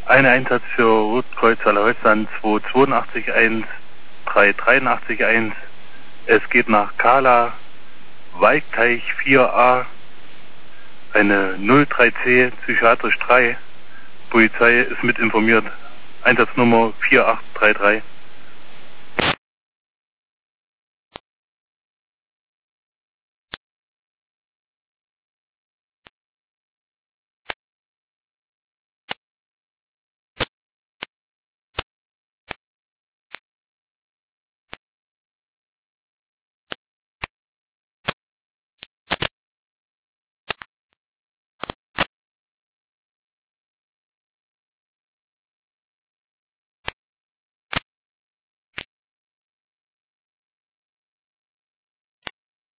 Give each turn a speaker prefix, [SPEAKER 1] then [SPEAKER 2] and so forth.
[SPEAKER 1] Ein Einsatz für Rotkreuz Allerhäusern 2821 3881. Es geht nach Kala, Waldteich 4a, eine 03C, psychiatrisch 3. Polizei ist mit informiert. Einsatznummer 4833.